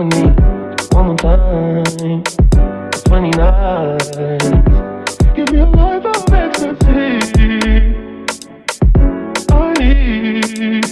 I'ma need one more time. 20 nights. Give me a life of ecstasy. I need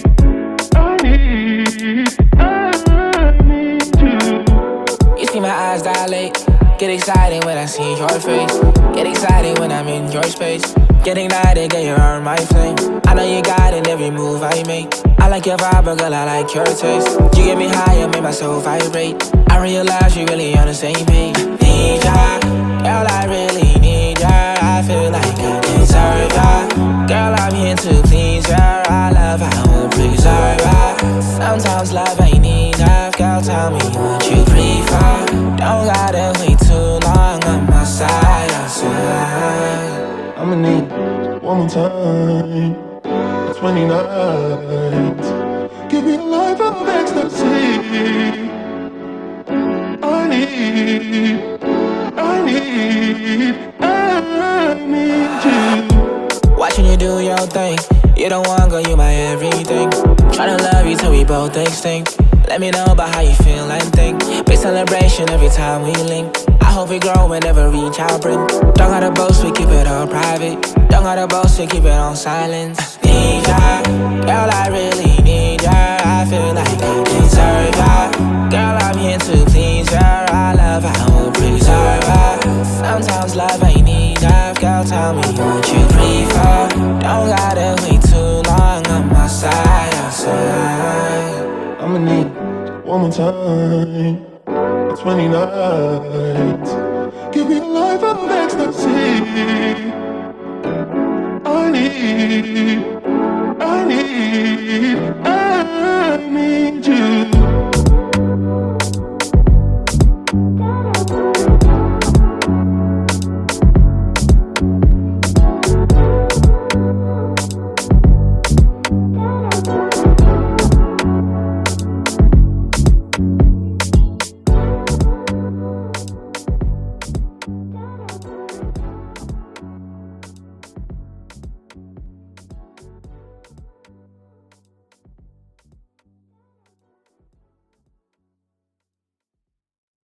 you. You see my eyes dilate. Get excited when I see your face. Get excited when I'm in your space. Get ignited, get your arm my flame. I know you got it every move I make. I like your vibe, but girl, I like your taste. You get me higher, make my soul vibrate. I realize you really on the same page. Need ya, girl, I really need ya. I feel like I deserve ya. Girl, I'm here to please ya. I love how I preserve ya. Sometimes love ain't enough. Girl, tell me what you prefer. Don't gotta wait too long on my side, I'ma need one more time. 20 nights. Give me a life of ecstasy. I need you. Watching you do your thing. You don't want, girl, you my everything. Tryna love you till we both extinct. Let me know about how you feel and think. Big celebration every time we link. I hope we grow and never reach our brink. Don't gotta boast, we keep it all private. Don't gotta boast, we keep it on silence. Need ya, girl, I really need ya. I feel like I deserve ya. Girl, I'm here to please ya. I love how I preserve ya. Sometimes love ain't enough. Girl, tell me what you prefer. Don't gotta wait too long on my side. I'ma need one more time. 20 nights. Give me a life of ecstasy. I need you.